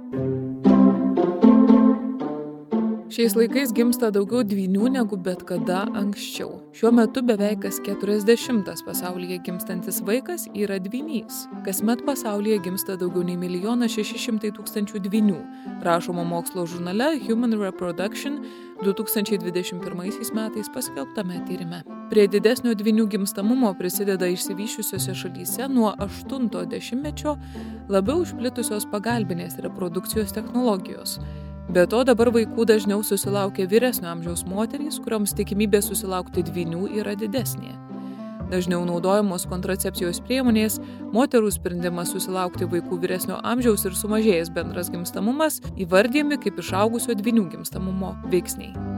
Šiais laikais gimsta daugiau dvynių negu bet kada anksčiau. Šiuo metu beveik kas 40 pasaulyje gimstantis vaikas yra dvynys. Kasmet pasaulyje gimsta daugiau nei 1 600 000 dvynių, rašoma mokslo žurnale Human Reproduction 2021 metais paskelbtame tyrime. Prie didesnio dvynių gimstamumo prisideda išsivysčiusiose šalyse nuo 80-mečio labiau išplitusios pagalbinės reprodukcijos technologijos. Be to dabar vaikų dažniau susilaukia vyresnio amžiaus moterys, kurioms tikimybė susilaukti dvynių yra didesnė. Dažniau naudojamos kontracepcijos priemonės, moterų sprendimas susilaukti vaikų vyresnio amžiaus ir sumažėjęs bendras gimstamumas įvardijami kaip išaugusio dvynių gimstamumo veiksniai.